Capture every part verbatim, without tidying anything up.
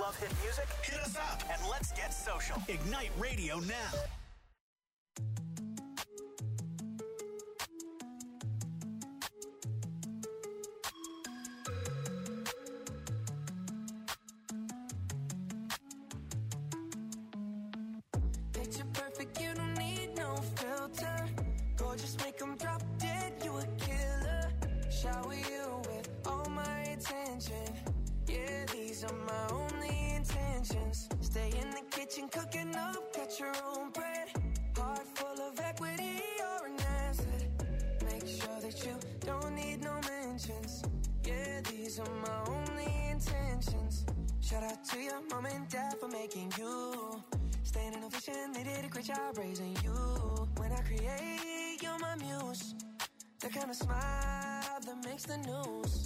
Love hit music? Hit us up and let's get social. Ignite Radio now. Picture perfect, you don't need no filter. Gorgeous, make them drop dead, you a killer. Shower you with all my attention. Yeah, these are my only intentions. Stay in the kitchen, cooking up, cut your own bread. Heart full of equity, you're an asset. Make sure that you don't need no mentions. Yeah, these are my only intentions. Shout out to your mom and dad for making you. Staying in a vision, they did a great job raising you. When I create, you're my muse. The kind of smile that makes the news.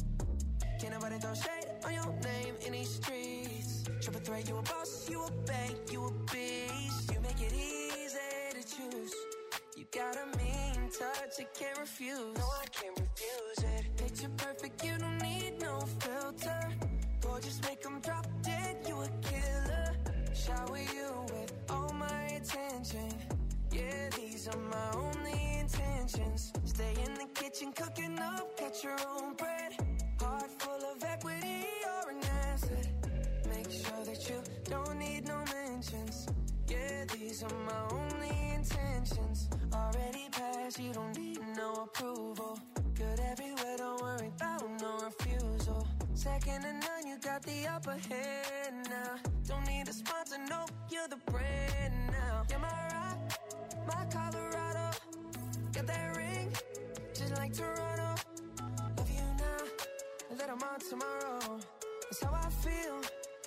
Can't nobody throw shade on your name in these streets. Triple threat, you a boss, you a bank, you a beast. You make it easy to choose. You got a mean touch, I can't refuse. No, I can't refuse it. Picture perfect, you don't need no filter. Gorgeous, make them drop dead, you a killer. Shower you with all my attention. Yeah, these are my only intentions. Stay in the kitchen, cooking up, cut your own bread. Heart full of equity, you're an asset. Make sure that you don't need no mentions. Yeah, these are my only intentions. Already passed, you don't need no approval. Good everywhere, don't worry about no refusal. Second to none, you got the upper hand now. Don't need a sponsor, no, you're the brand now. You're my rock, my Colorado. Got that ring, just like Toronto. Love you now, let them on tomorrow. That's how I feel.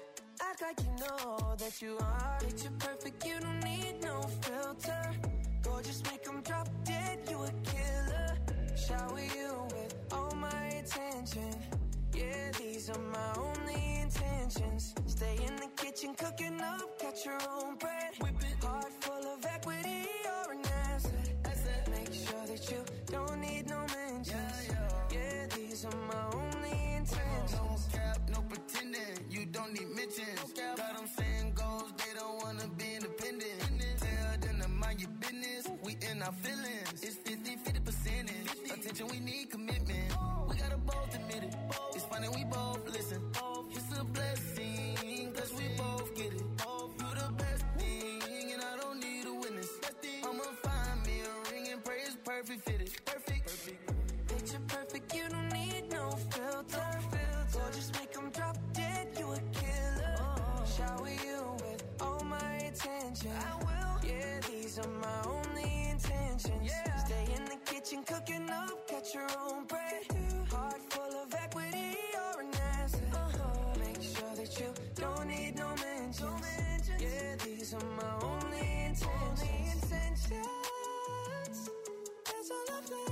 Act like you know that you are. Picture perfect, you don't need no filter. Gorgeous, make them drop dead, you a killer. Shower you with all my attention. Yeah, these are my only intentions. Stay in the kitchen, cooking up, cut your own bread. Whip it. Heart full of equity, you're an asset. asset. Make sure that you don't need no mentions. Yeah, yeah. Yeah, these are my only intentions. No cap, no pretending, you don't need mentions. No got them saying goals, they don't wanna be independent. Tell them to mind your business, we in our feelings. It's fifty, fifty percentage. Attention, we need commitment. We gotta both admit it. It's funny, we both listen. It's a blessing, cause we both get it. You the best thing, and I don't need a witness. I'ma find me a ring and pray it's perfect fitted. Perfect. Perfect. Picture perfect, you don't need no filter. Gorgeous, make them drop dead, you a killer. Shower you with all my attention. I will. Yeah, these are my only intentions. Yeah. Stay in the kitchen, cooking up, cut your own bread. Heart full of equity, you're an asset. Uh-huh. Make sure that you don't need no mentions. No mentions. Yeah, these are my only intentions. Only intentions. That's all I've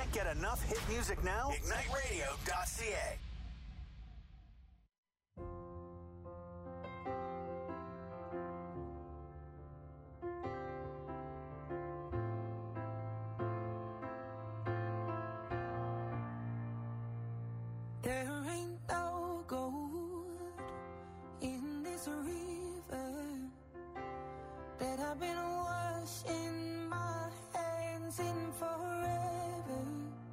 Can't get enough hit music now? Ignite radio dot c a. There ain't no gold in this river that I've been washing my hands in forever.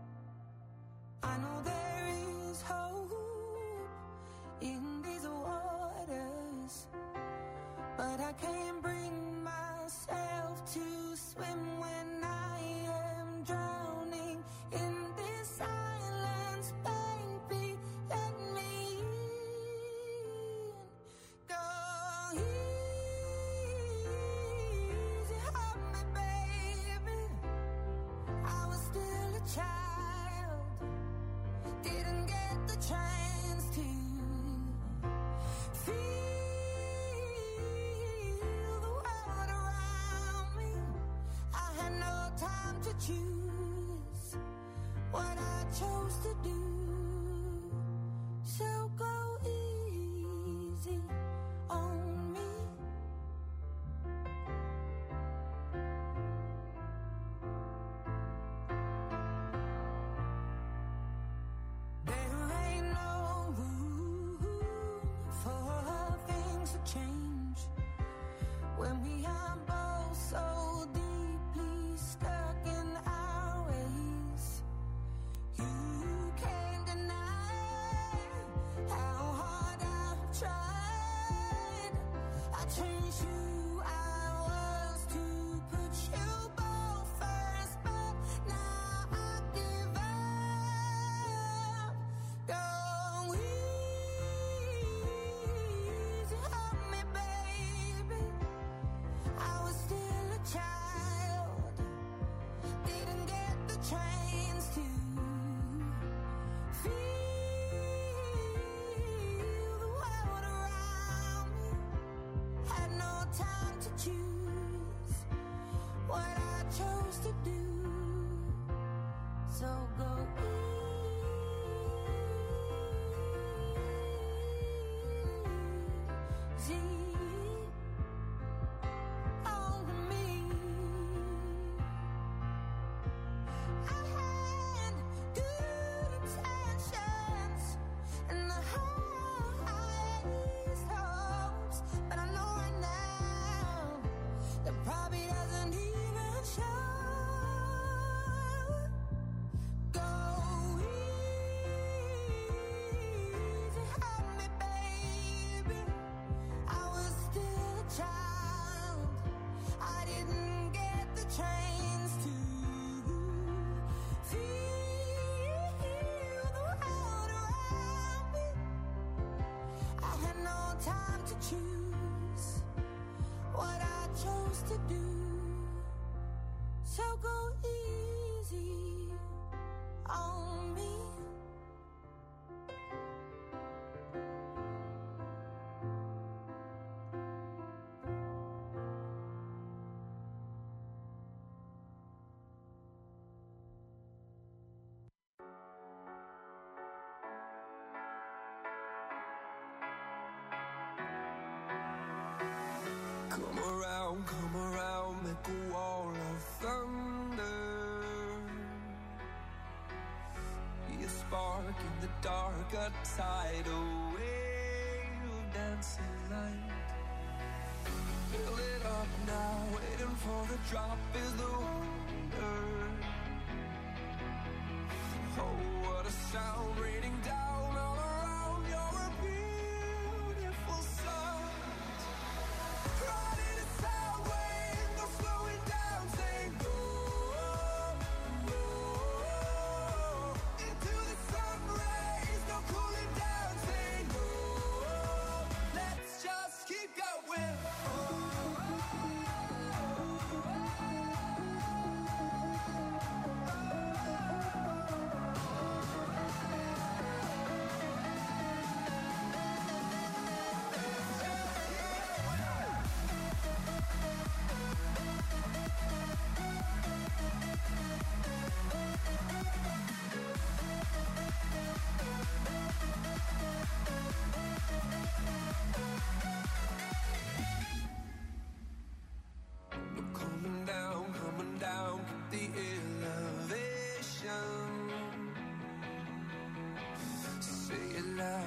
I know there is hope in these waters, but I can't bring myself to swim when I am drowning in this silence. Baby, let me in. Go easy on me, baby. I was still a child, didn't get the chance to feel the world around me. I had no time to choose what I chose to do. So go easy on me. There ain't no room for things to change when we are both so deeply stuck in our ways. You can't deny how hard I've tried. I changed who I was to put you both first, but now I give up. Go easy on me, baby. I was still a child, didn't get the chance to feel the world around me. Had no time to choose what I chose to do. So go easy on me. I had good intentions and the highest hopes, but I know right now that probably doesn't even show. Go easy on me, baby. I was still a child, I didn't get the chance to feel the world around me. I had no time to choose what I chose to do. So go easy on me. Come around, come around, make a wall of thunder. Be a spark in the dark, a tidal wave of dancing light. Fill it up now, waiting for the drop is the wonder. Oh, what a sound raining down all around. You're a beautiful sight. Riding a sound wave, no slowing down, saying go, go. Into the sun rays, no cooling down, saying go. Let's just keep going. Oh, oh, oh, oh.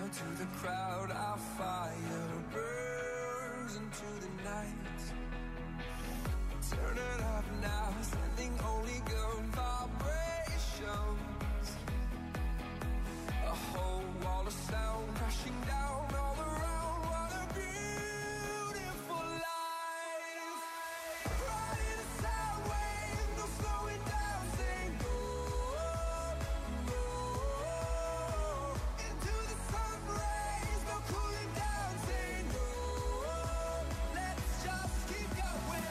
to the crowd, our fire burns into the night. Turn it up now, sending only good vibrations. A whole wall of sound crashing down all around. What a beautiful life. Riding a sound wave, no slowing down, saying go, go. Into the sun rays, no cooling down, saying go. Let's just keep going.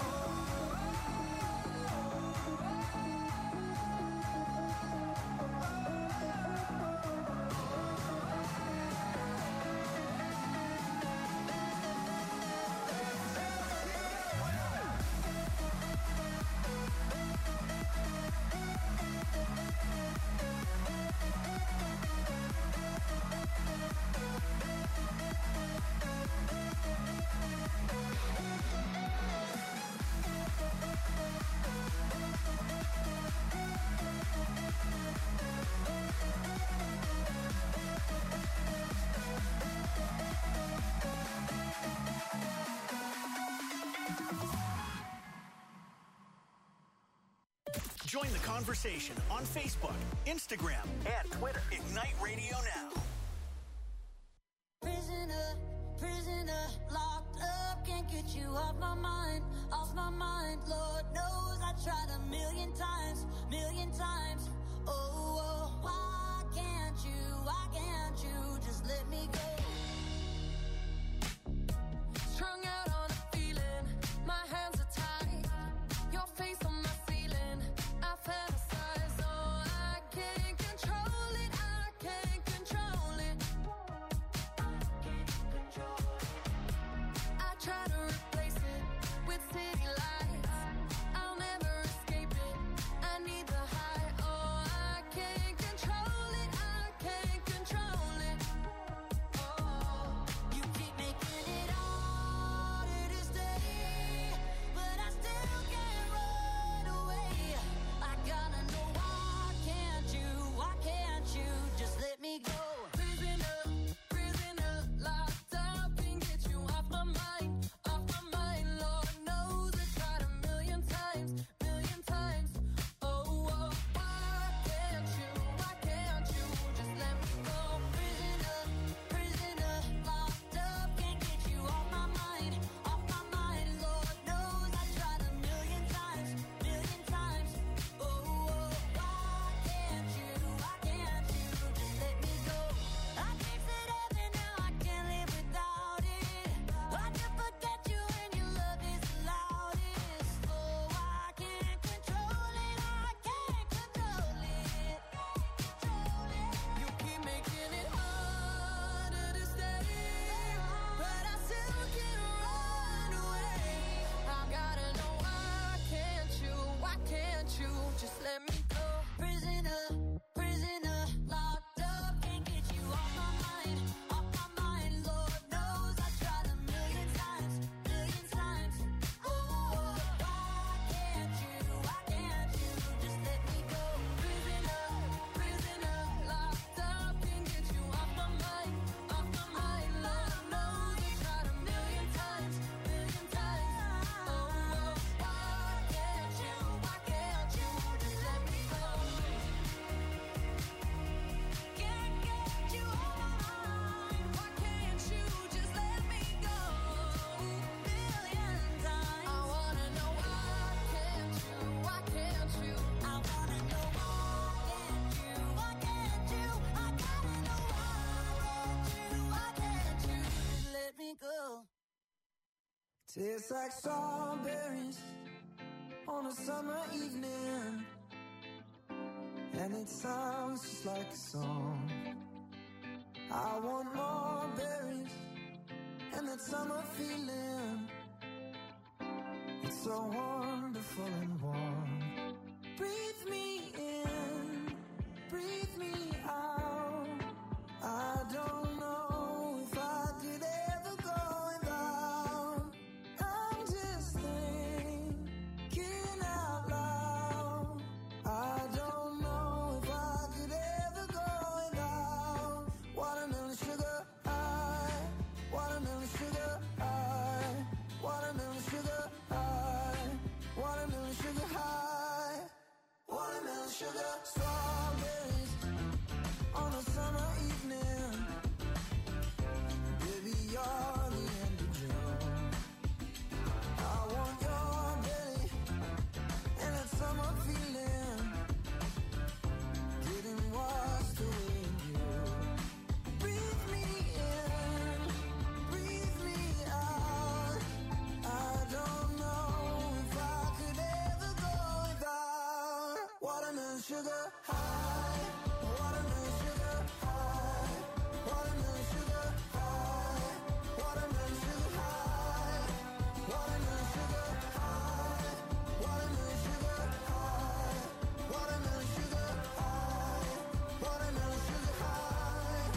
Join the conversation on Facebook, Instagram, and Twitter. Ignite Radio Now. Prisoner, prisoner, locked up, can't get you off my mind, off my mind. Lord knows I tried a million times, million times. Oh, oh, why can't you, why can't you just let me go? Strung out on a feeling, my hands are tied, your face on my ceiling. I fantasize, oh, I can't control it, I can't control it. I try to replace it with city lights. I'll never escape it. I need the high. Oh, I can't control it. I can't control it. Oh, you keep making it harder to stay, but I still can't run away. I gotta know why can't you? Why can't you just let me go? Prisoner, prisoner, locked up, can't get you off my mind, off my mind. Lord knows I tried a million times, million times. Oh, oh, why can't you? Why can't you just let me go? Prisoner, prisoner, locked up, can't get you off my mind, off my mind. Lord knows I tried a million times, million times. Oh, oh, why can't you? Why can't you just let me go? I tasted heaven, now I can't live without it. I can forget you when your love is the loudest. Oh, I can't control it, I can't control it. You keep making it harder to stay, but I still can't run away. I gotta know why can't you, why can't you just let me go? Prisoner, prisoner, locked up, can't get you off my mind, off my mind. Lord knows I tried a million times, million times. Oh, why can't you, why can't you just let me go? Prisoner, prisoner, locked up, can't get you off my mind, off my mind. Lord knows I tried a million times, million times. Oh, why can't you, why can't you just let me go? Can't get you off my mind, why can't you just let me go? Million times. I wanna know why can't you, why can't you? I wanna know why can't you, why can't you? I gotta know why can't you, why can't you just let me go? Tastes like strawberries on a summer evening, and it sounds just like a song. I want more berries and that summer feeling. It's so wonderful and warm. Breathe me in, breathe me out. I don't know if I could ever go without. I'm just thinking out loud. I don't know if I could ever go without watermelon sugar sugar. Strawberries on a summer evening. Baby, you're the end of June. I want your belly and that summer feeling. Getting washed away in you. Breathe me in, breathe me out. I don't know if I could ever go without watermelon sugar high, watermelon sugar high, watermelon sugar high, watermelon sugar high, watermelon sugar high, watermelon sugar high, watermelon sugar high, watermelon sugar high.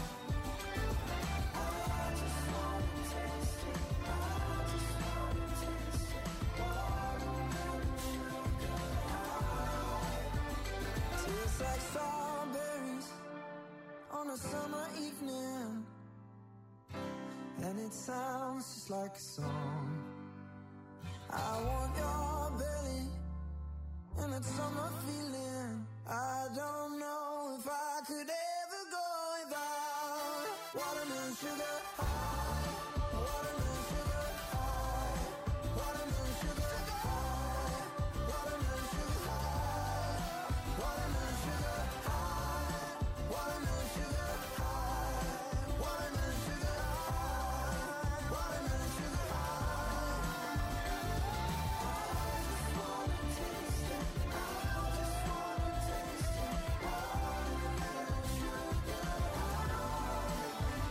I just wanna taste it, I just wanna taste it, watermelon sugar high. Tastes like strawberries on a summer evening, and it sounds just like a song. I want your belly and that summer feeling. I don't know if I could ever go without watermelon sugar high, watermelon sugar high, watermelon sugar high, watermelon sugar high, watermelon sugar high, watermelon sugar high, watermelon sugar high, watermelon sugar high. I just wanna taste it, I just wanna taste it, watermelon sugar high.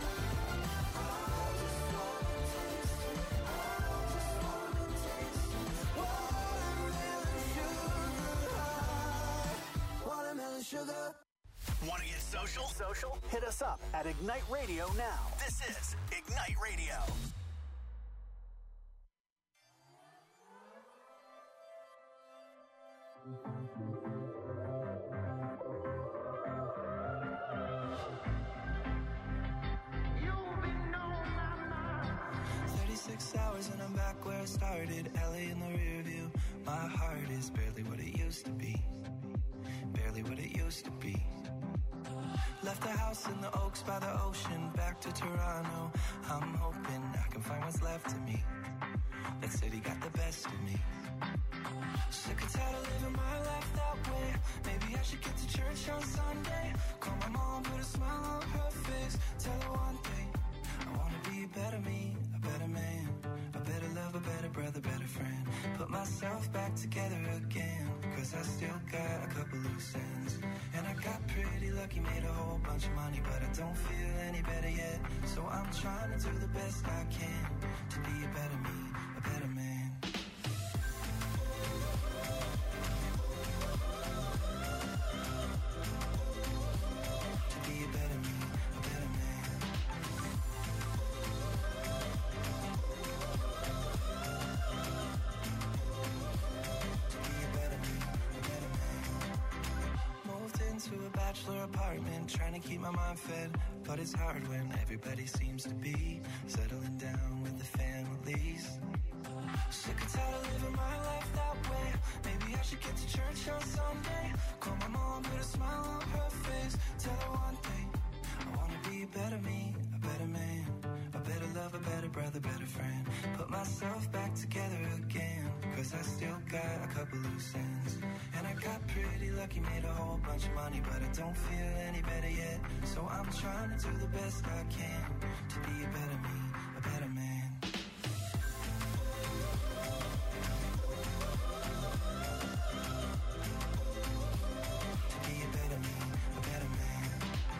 I just wanna taste it, I just wanna taste it, watermelon sugar high, watermelon sugar. Want to get social? Social? Hit us up at Ignite Radio now. This is Ignite Radio. thirty-six hours and I'm back where I started. L A in the rear view. My heart is barely what it used to be. Barely what it used to be. Left the house in the Oaks by the ocean. Back to Toronto. I'm hoping I can find what's left of me. That city got the best of me. Sick and tired of living my life that way. Maybe I should get to church on Sunday. Call my mom, put a smile on her face. Tell her one thing. I wanna be a better me, a better man, a better love, a better brother, better friend. Put myself back together again, cause I still got a couple loose ends. And I got pretty lucky, made a whole bunch of money, but I don't feel any better yet. So I'm trying to do the best I can to be a better me, a better man. To be a better me, a better man. To a bachelor apartment, trying to keep my mind fed, but it's hard when everybody seems to be settling down with the families. Sick and tired of living my life that way. Maybe I should get to church on Sunday. Call my mom, put a smile on her face. Tell her one thing. I wanna be a better me, a better man, a better love, a better brother, better friend. Put myself back together again, cause I still got a couple loose ends. And I got pretty lucky, made a whole bunch of money, but I don't feel any better yet. So I'm trying to do the best I can to be a better me, a better man. To be a better me, a better man.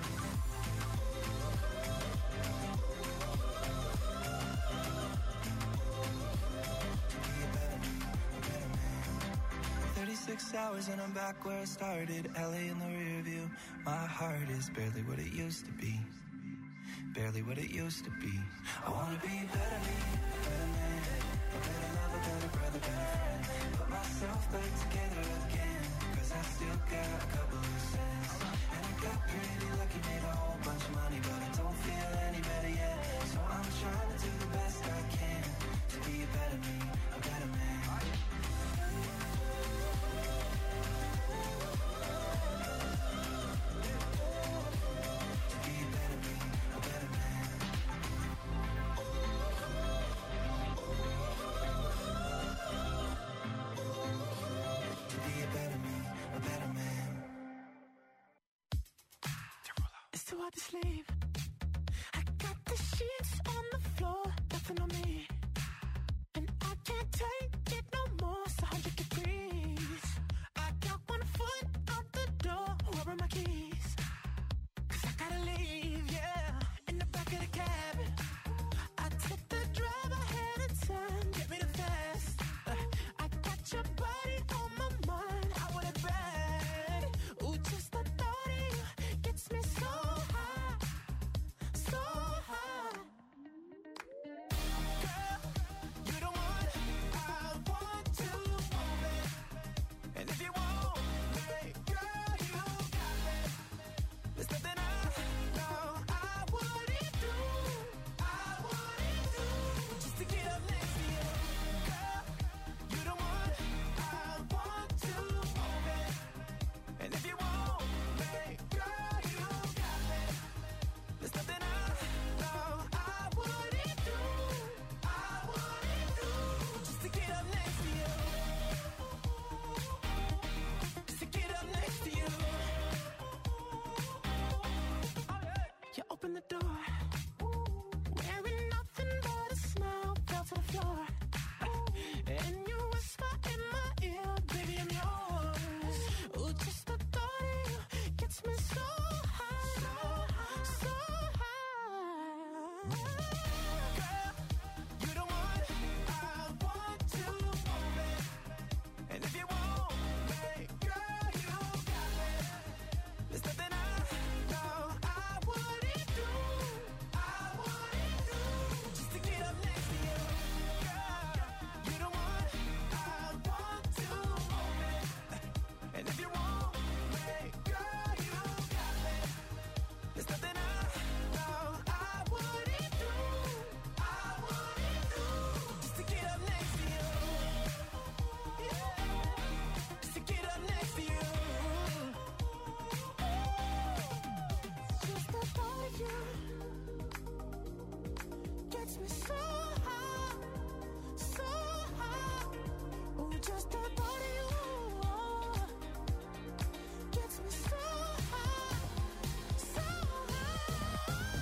thirty-six hours and I'm back where I started. L A in the rear view. My heart is barely what it used to be. Barely what it used to be. I wanna be a better me, a better man, a better love, a better brother, better friend. Put myself back together again, cause I still got a couple loose ends. And I got pretty lucky, made a whole bunch of money, but I don't feel any better yet. So I'm trying to do the best I can to be a better me, a better man. too hard to sleep. I got the sheets on the floor, nothing on me. And I can't take it no more, it's a hundred degrees. I got one foot out the door, where are my keys? Cause I gotta leave, yeah, in the back of the cab. I took the drive ahead of time, get me the fast. uh, I got your body on my mind, I want it bad. Ooh, just the thought of you gets me so high, so high. Girl, you the one I want to hold it. And if you want me, girl, you got me. There's nothing I know I wouldn't do, I wouldn't do, just to get up next to you. Girl, you the one I want to hold it. And if you want me, girl, you got me. There's nothing I know I wouldn't do, I wouldn't do, just to get up next to you. Just to get up next to you. You open the door, wearing nothing but a smile, fell to the floor. And you whisper in my ear, baby, I'm yours. Ooh, just the thought of you gets me so high, so high. Girl, you the one I want to hold it. And if you want me, girl, you got me. There's nothing I know I wouldn't do, I wouldn't do, just to get up next to you. Girl, you the one I want to hold it. And if you want me, girl, you got me. There's nothing I know I wouldn't do, I wouldn't do, just to get up next to you. Yeah, just to get up next to you. Just the thought of you gets me so high, so high. Ooh, just the thought of you gets me so high, so high.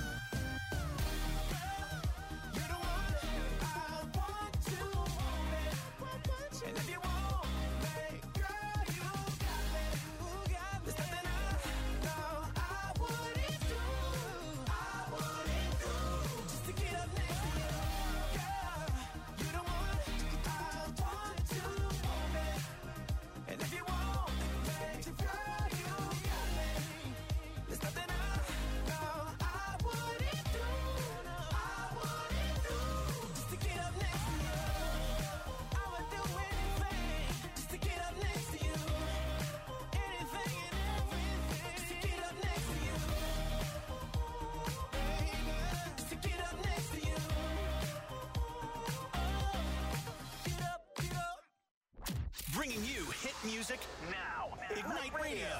Girl, you're the one I want to hold it. And if you want me, girl, you got me. There's nothing I know I wouldn't do, I wouldn't do, just to get up next to you. Girl, you're the one I want to hold it. And if you want me, girl, you got me. There's nothing I know I wouldn't do, I wouldn't do, just to get up next to you. I would do anything just to get up next to you. Anything and everything just to get up next to you. Baby, just to get up next to you. Get up, get up. Bringing you hit music now. Ignite Radio.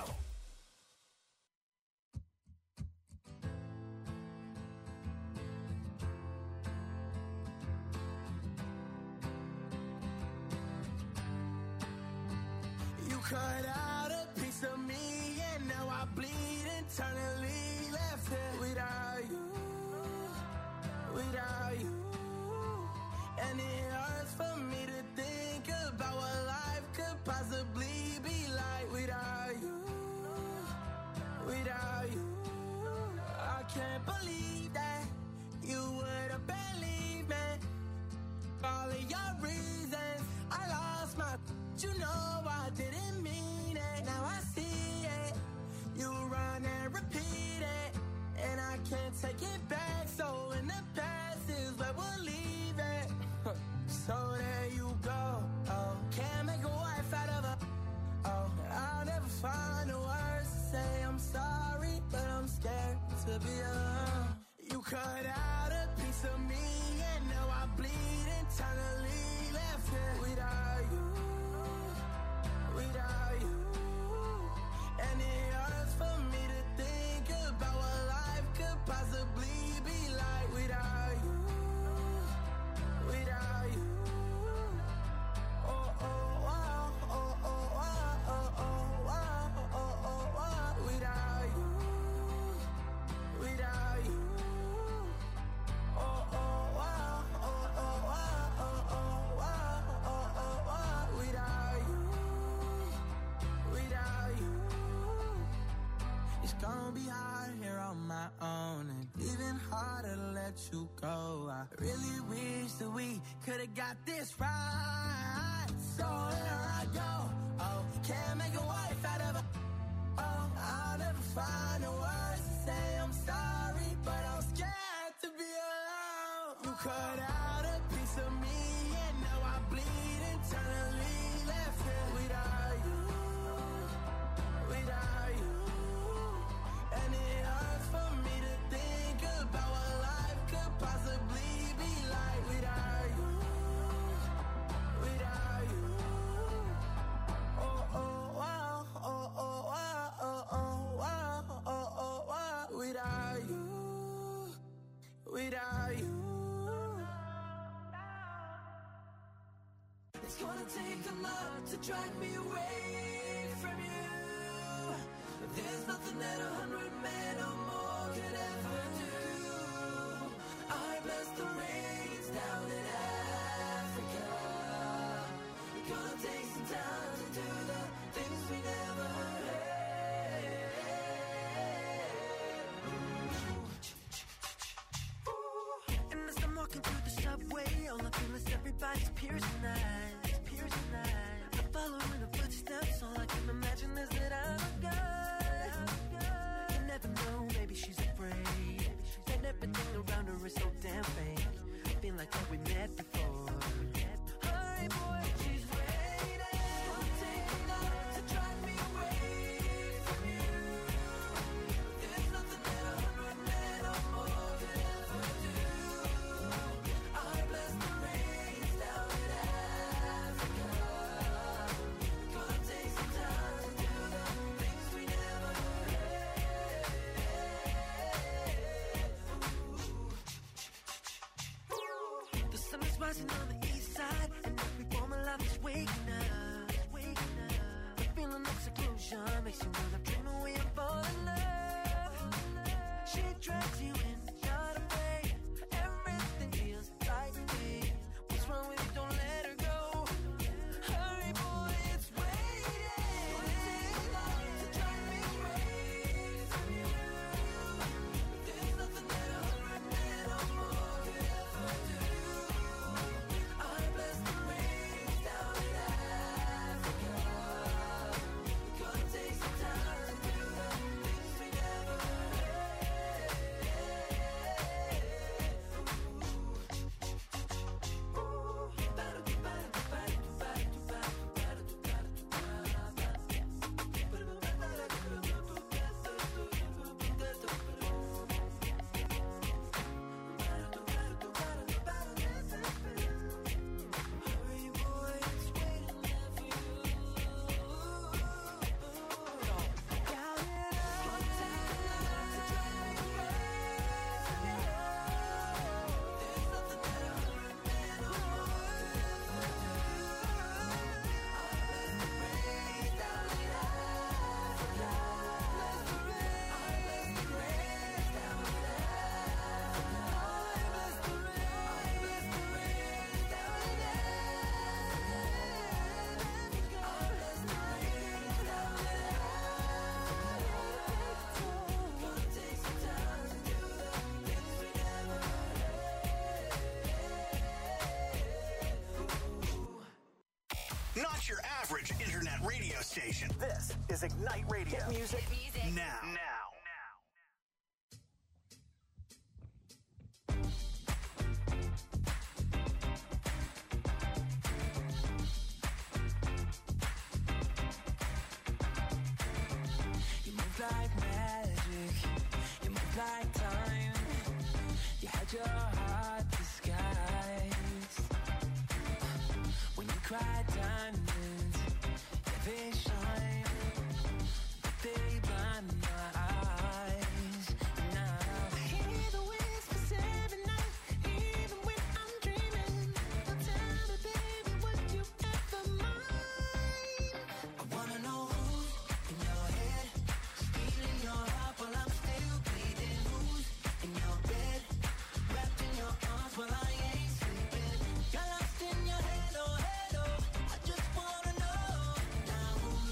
You cut out a piece of me, and now I bleed internally. Left here without you, without you. And it hurts for me to think about what life could possibly be like without you, without you. I can't believe that you would have believed me. All of your reasons, I lost my. You know I didn't mean it. Now I see it. You run and repeat it, and I can't take it back. So in the past is where we'll leave it. So there you go. Oh, can't make a wife out of a. Oh, I'll never find the words to say I'm sorry, but I'm scared to be alone. You cut out a piece of me, and now I bleed internally. Left here without you, without you. And it hurts for me to think about what life could possibly be like without you, without you. Oh, oh, oh, oh, oh, oh, oh, oh, oh, oh, oh, oh, without you. gonna be hard here on my own, and even harder to let you go. I really wish that we could've got this right. So here I go. Oh, can't make a wife out of a. Oh, I'll never find the words to say I'm sorry, but I'm scared to be alone. You cut out a piece of me, and now I bleed internally. Left here without you, without you. And it hurts for me to think about what life could possibly be like without you, without you. Oh, oh, wow, oh, oh, wow, oh, oh, wow, oh, oh, wow. Without you, without you. It's gonna take a lot to drag me away from you. There's nothing that a hundred men or more could ever do. I bless the rains down in Africa. It's gonna take some time to do the things we never had. And as I'm walking through the subway, all I feel is everybody's piercing eyes, piercing eyes. I'm following the footsteps, all I can imagine is that I'm a guy. You never know, maybe she's afraid, and everything around her is so damn fake. I feel like that we met before. Hi boy, she's waiting. Gonna take a lot to drag me away from you. There's nothing that a hundred men or more could ever do. I bless the rains down in Africa. Gonna take some time to do the things we never had. The sun is rising on the east side, and every form of life is waking up, waking up. The feeling of seclusion makes you wanna dream away and fall in love. She drags you in, not afraid. Everything feels right to me. What's wrong with you? Don't let her go. Hurry, boy, it's waiting. To drag me away from you. There's nothing that a hundred men or more could ever do. I bless the rains down in Africa. Gonna take some time to do the things we never Hurry, boy, it's waiting there for you. Count it up. Gonna take a lot to drag me away from you. There's nothing that a hundred men or more could ever do. I bless the rains down in Africa. Bless the rains. I bless the rains down in Africa. I bless the rains. I bless the rains down in Africa. I bless the rains down in Africa. Gonna take some time to do the things we never had. Not your average internet radio station. This is Ignite Radio. Music now. Now. You move like magic, you move like time. You had your heart disguised. When you cry diamonds, yeah, they shine, but they blind my eyes. Now I hear the whispers every night, even when I'm dreaming. Don't tell me, baby, would you ever mind? I wanna know who's in your head, stealing your heart while I'm still bleeding. Who's in your bed, wrapped in your arms while I ain't sleeping. You're lost in your head, oh head, oh. I just wanna know now who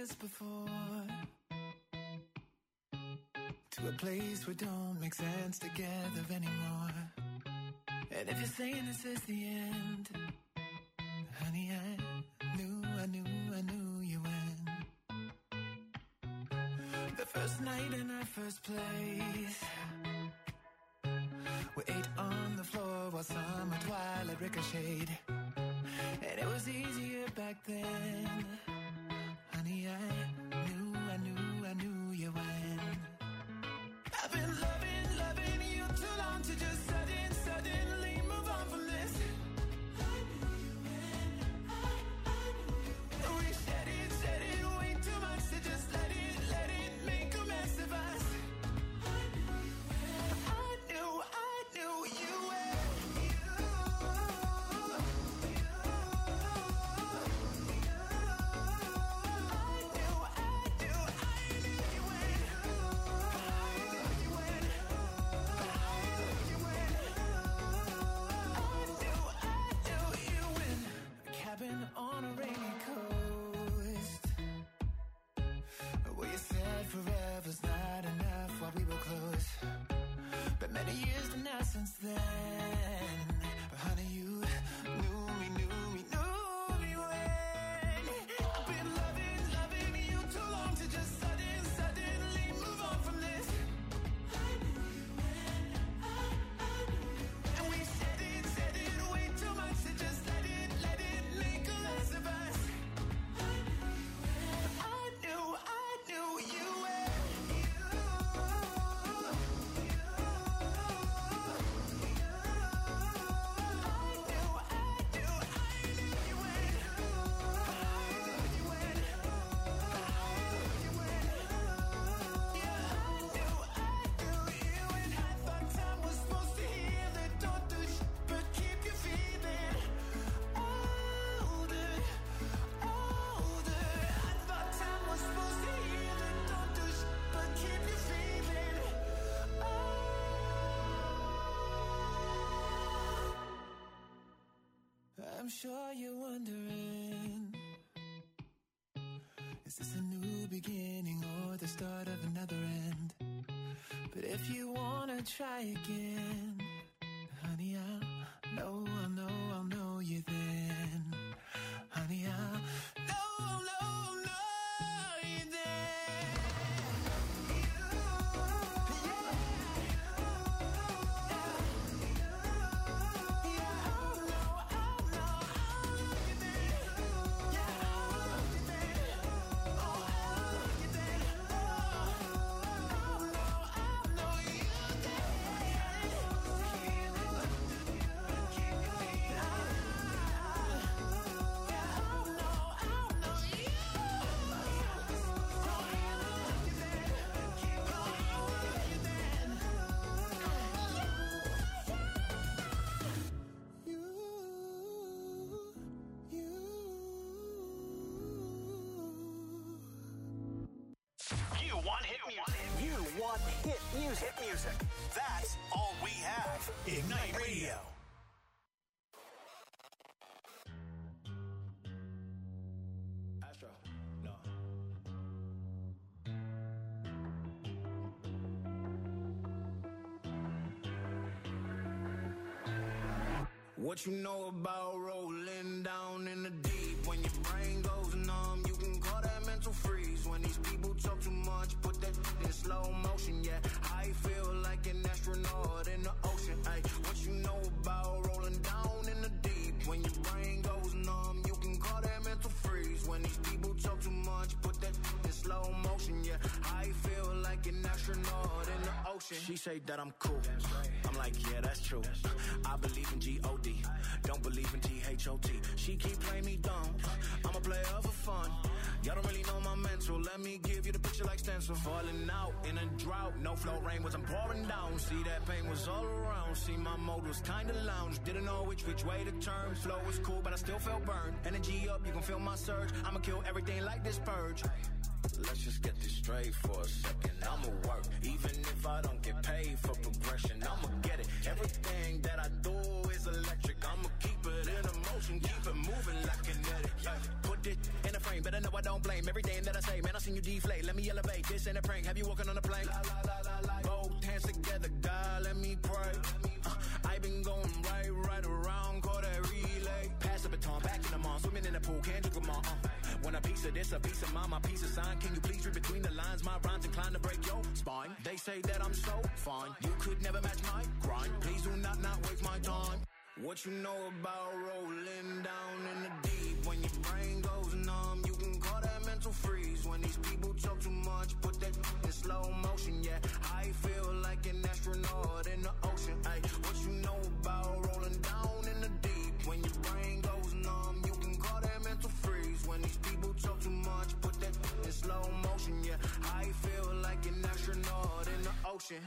us before, to a place where don't make sense together anymore. And if you're saying this is the end, honey, I knew, I knew, I knew you win. The first night in our first place, we ate on the floor while summer twilight ricocheted. And it was easier back then. Honey, I knew, I knew, I knew you win. I've been loving, loving you too long to just sudden, suddenly move on from this. I knew you win. I, I knew you win. We said it, said it way too much to just let it, let it make a mess of us. I knew you win. I knew, I knew you win. You, you, you. I knew, I knew, I knew you win. I knew you win. I knew you win. I knew, I knew you win. A cabin on a rainy coast, where you said forever's not enough while we were close. But many years to now since then. But honey, you knew me, knew me, knew me when. I've been loving, loving you too long to just sudden, suddenly move on from this. I knew you when, I, I knew you when. And we said it, said it way too much to just let it, let it make a mess of us. I knew you when. I knew, I knew you when. You, you, you. I knew, I knew, I knew you when. I knew you when. I knew you when. Yeah, I knew, I knew you when. I thought time was supposed to heal it, don't do shit, but keep you feeling older, older. I thought time was supposed to heal it, don't do shit, but keep you feeling old. I'm sure you're wondering, is this a new beginning or the start of another end? But if you wanna try again, honey, I'll know, I'll know, I'll know you then. Honey, I'll know, I'll know, I'll know you then. You, yeah, yeah, I'll know, I'll know, I'll know you then. Yeah, I'll know you then. Oh, I'll know you then. Oh, I'll know, I'll know you then. You want hit music. You want hit music. Hit music. That's all we have. Ignite Radio. Astro, no. What you know about rolling down in the deep? When your brain goes numb, you can call that mental freeze. When these people talk too much, put that in slow motion. Yeah, I feel like an astronaut in the ocean. Ay, what you know about rolling down in the deep? When your brain goes numb, you can call that mental freeze. When these people talk too much, put that in slow motion. Yeah, I feel like an astronaut in the ocean. She say that I'm cool. I'm like, yeah, that's true. I believe in G O D. Don't believe in T H O T. She keep playing me dumb. I'm a player for fun. Y'all don't really know my mental. Let me give you the picture like stencil. Falling out in a drought. No flow rain wasn't pouring down. See, that pain was all around. See, my mode was kinda lounge. Didn't know which which way to turn. Flow was cool, but I still felt burned. Energy up, you can feel my surge. I'ma kill everything like this purge. Let's just get this straight for a second. I'ma work, even if I don't get paid for progression. I'ma get it. Everything that I do is electric. I'ma keep it in a motion, keep it moving like kinetic. Yeah. Put it in a frame, better know I don't blame everything that I say. Man, I seen you deflate. Let me elevate. This ain't a prank. Have you walking on a plane? La, la, la, la, la. Both hands together, God, let me pray. Uh, I been going right, right around, call that relay. Pass the baton, back in the mall, swimming in the pool, can't drink them all. Uh. Want a piece of this, a piece of mine, my piece of sign. Can you please read between the lines? My rhymes inclined to break your spine. They say that I'm so fine. You could never match my grind. Please do not not waste my time. What you know about rolling down in the deep? When your brain goes numb, you can call that mental freeze. When these people talk too much, put that in slow motion. Yeah, I feel like an astronaut in the ocean. Ay, what you know about rolling down in the deep? When your brain goes numb, you can call that mental freeze. When these people talk too much, put that in slow motion. Yeah, I feel like an astronaut in the ocean.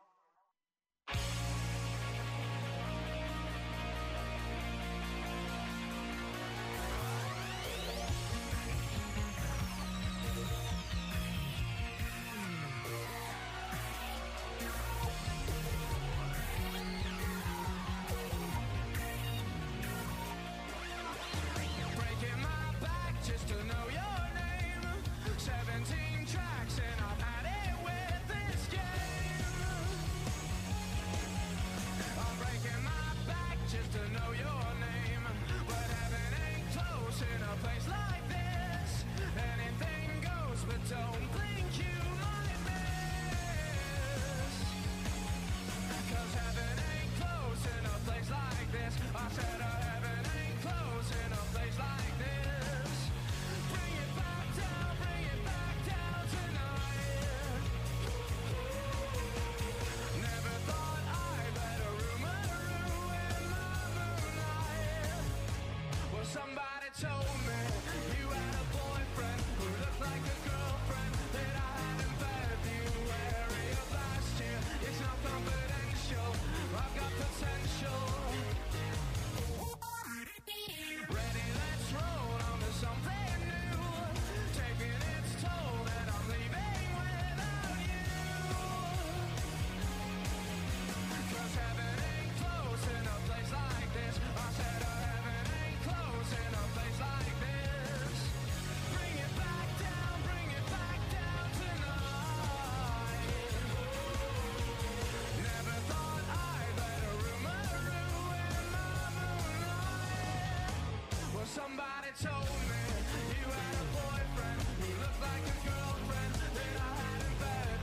Somebody told me you had a boyfriend who looked like a girlfriend that I had in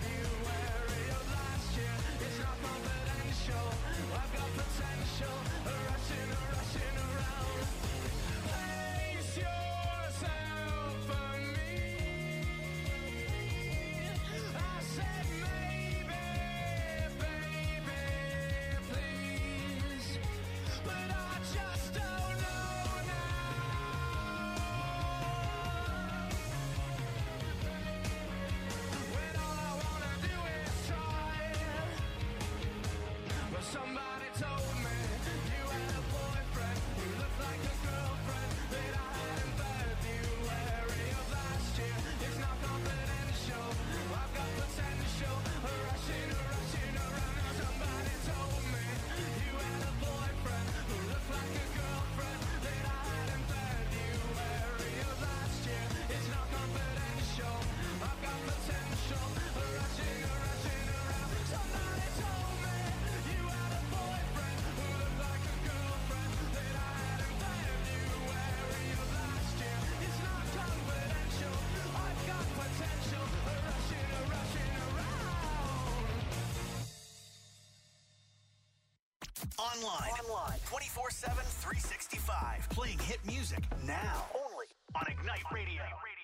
February of last year. It's not confidential. I've got potential. Rushing, rushing around. Place yourself for me. I said maybe, baby, please. But I just don't know. Somebody told me you had a boyfriend who looked like a girlfriend that I had in February of last year. It's not confidential. I've got potential. Rushing, rushing around. Now somebody told me you had a boyfriend who looked like a girlfriend that I had in February of last year. It's not confidential. I've got potential. Rushing, rushing around. Somebody told me. Online. Online. twenty-four seven, three sixty-five. Playing hit music now. Only on Ignite Radio.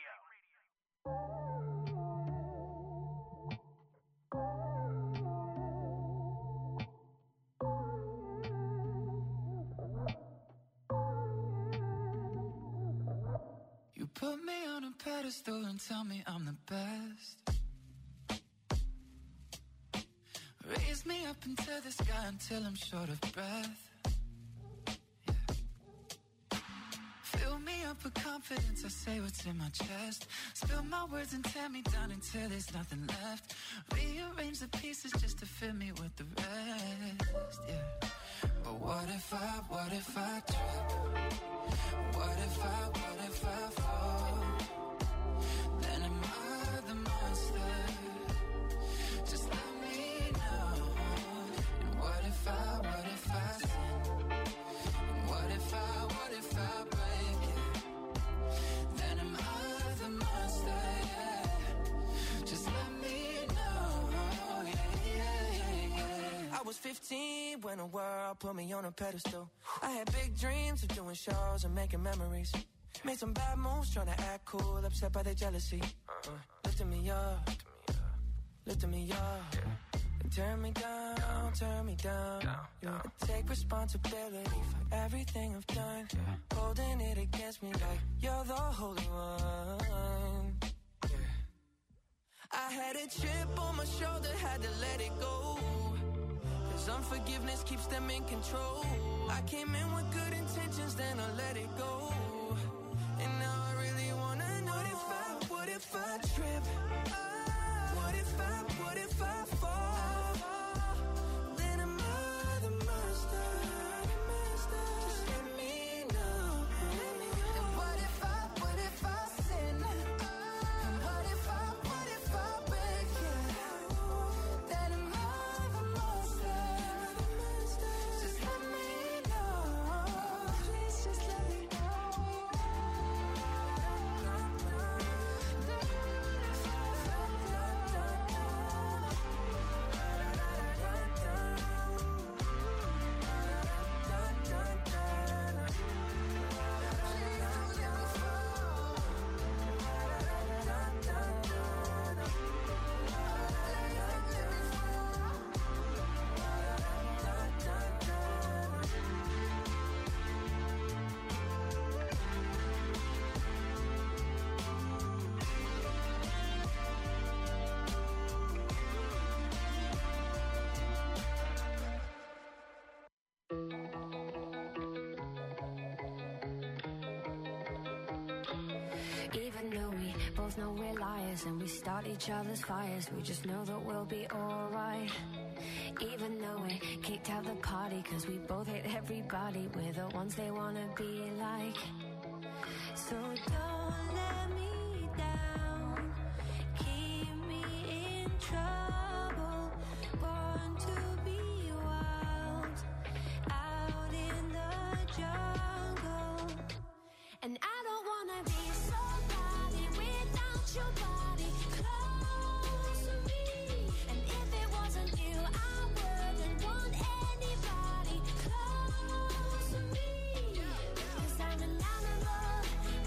You put me on a pedestal and tell me I'm the best. Raise me up into the sky until I'm short of breath. Yeah. Fill me up with confidence, I say what's in my chest. Spill my words and tear me down until there's nothing left. Rearrange the pieces just to fill me with the rest. Yeah. But what if I, what if I trip? What if I, what if I fall? me when the world put me on a pedestal. I had big dreams of doing shows and making memories. Made some bad moves trying to act cool, upset by their jealousy. Uh, lifting me up, lifting me up. And turn me down, turn me down. Yeah. I take responsibility for everything I've done. Holding it against me like you're the holy one. I had a chip on my shoulder, had to let it go. Cause unforgiveness keeps them in control. I came in with good intentions, then I let it go. And now I really wanna know what if I, what if I trip? What if I, what if I fall? Then am I the master? Just let me know. And what if I, what if I sin? And what if I, what if I break you? Then am I the master? Just let me know. Please just let me know. Even though we both know we're liars and we start each other's fires, we just know that we'll be alright. Even though we kicked out the party cause we both hate everybody, we're the ones they wanna be like. So don't let me down, keep me in trouble, born to be wild, out in the jungle. And I don't wanna be somebody without your body close to me. And if it wasn't you, I wouldn't want anybody close to me. Cause I'm an animal,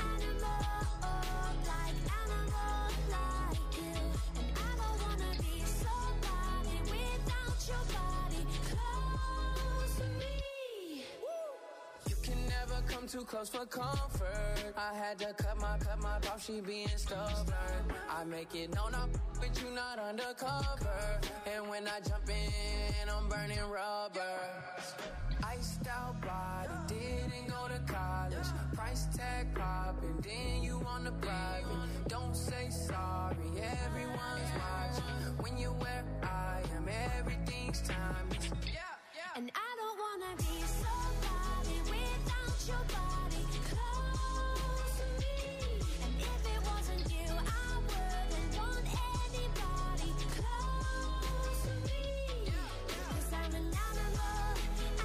animal, like animal like you. And I don't wanna be somebody without your body close to me. You can never come too close for comfort. I had to cut my, cut my off, she being stubborn. I make it known I'm with you, not undercover. And when I jump in, I'm burning rubber. Iced out body, didn't go to college. Price tag popping, then you on the private. Don't say sorry, everyone's watching. When you're where I am, everything's timeless. Yeah, yeah. And I don't wanna be somebody without your body close to me. And if it wasn't you, I wouldn't want anybody close to me. Cause I'm an animal,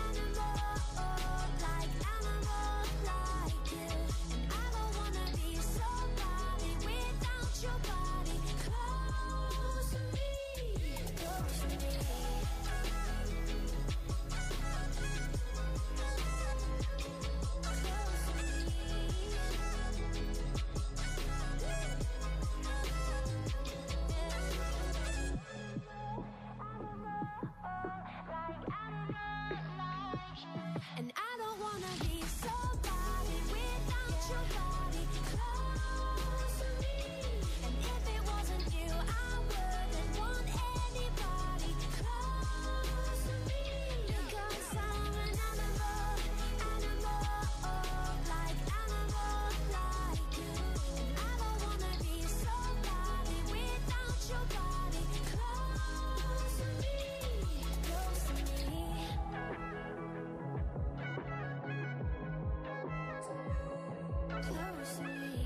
animal, like animal like you. And I don't wanna be somebody without your body close to me. Close to me. And I don't wanna be somebody without your body close to me. And if it wasn't you, I wouldn't want anybody close to me. Because I'm an animal, animal, like animal like you. And I don't wanna be somebody without your body close to me. Close to me. Close to me.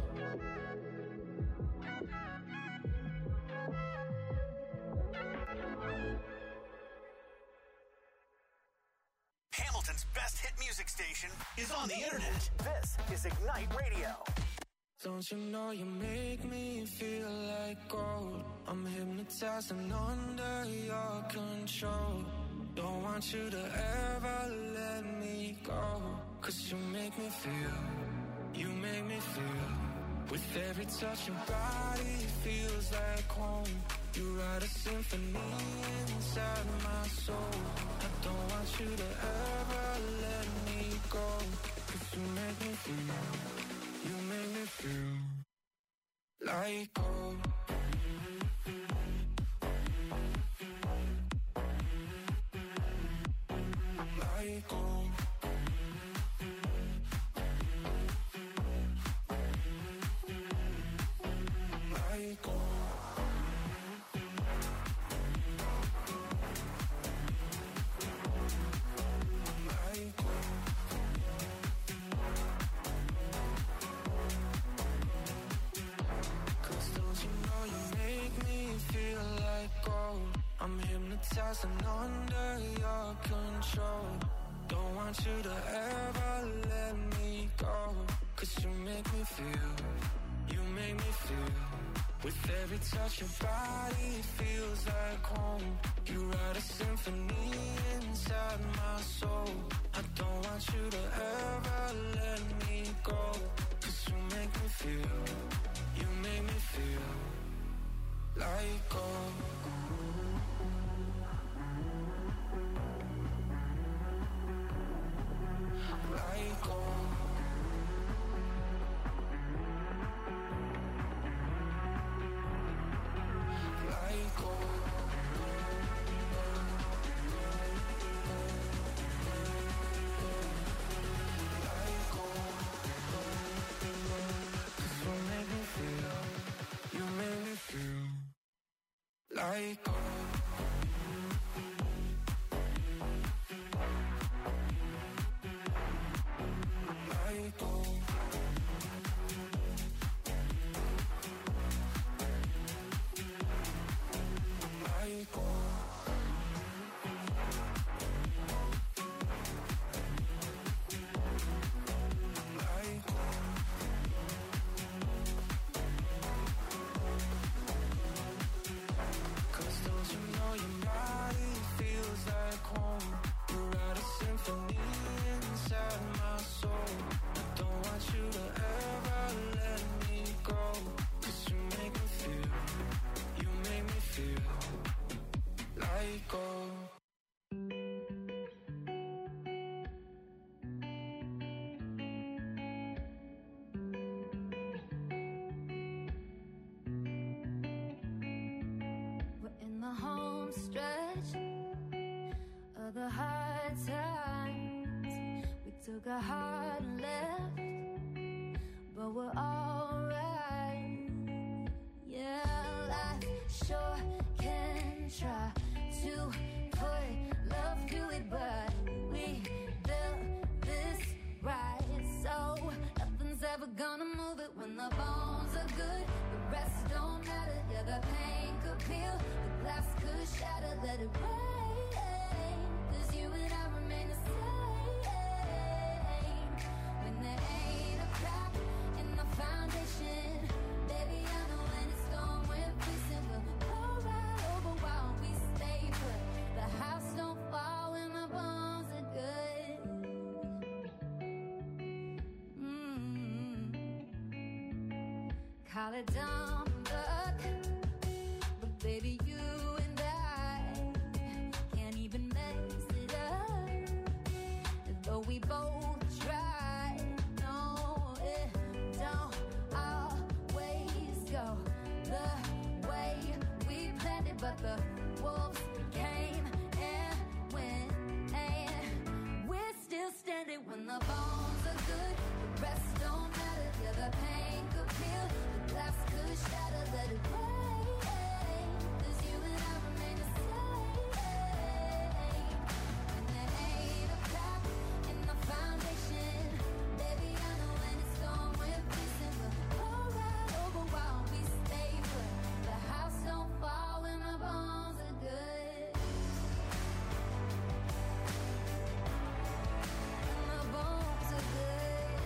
Hamilton's best hit music station is on the internet. This is Ignite Radio. Don't you know you make me feel like gold? I'm hypnotized and under your control. Don't want you to ever let me go. Cause you make me feel, you make me feel. With every touch your body feels like home. You write a symphony inside my soul. I don't want you to ever let me go. Cause you make me feel, you make me feel like gold. Like gold. Like gold. Like gold. Cause don't you know you make me feel like gold. I'm hypnotized and under your control. Don't want you to ever let me go. Cause you make me feel, you make me feel. With every touch your body feels like home. You write a symphony inside my soul. I don't want you to ever let me go. Cause you make me feel, you make me feel like gold. Like gold. Like gold. Like gold. Cause you make me feel, you make me feel like gold. Like gold. Like gold. Like gold. Cause don't you know your body feels like home. You write a symphony inside my soul. I don't want you to ever let me go. Cause you make me feel, you make me feel like gold. We're in the home stretch of the hard times. We took a hard left, but we're alright. Yeah, life sure can try to put love through it, but we built this right, so nothing's ever gonna move it. When the bones are good, the rest don't matter. Yeah, the pain could peel, the glass could shatter. Let it rain, cause you and I remain the same. When there ain't a crack in the foundation, baby, I know when it's gone, we're facing. We'll go right over while we stay put. The house don't fall when the bones are good. Mm-hmm. Call it dumb luck, but baby, you and I can't even mess it up. Though we both try, no, it don't always go the way we planned it. But the wolves came and went, and we're still standing. When the bones are good, the rest don't matter. Yeah, the pain could peel, the glass could shatter. Let it rain, cause you and I remain the same. When there ain't a crack in the foundation, baby, I know when it's gone, we're facing. We'll go right over while we stay put. The house don't fall when the bones are good. When the bones are good.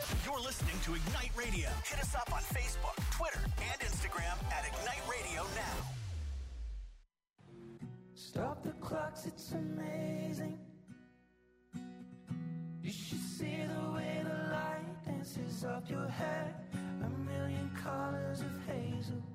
You're listening to Ignite Radio. Hit us up on Facebook, Twitter, and Instagram at Ignite Radio now. Stop the clocks, it's amazing. You should see the way the light dances up your hair. A million colors of hazel.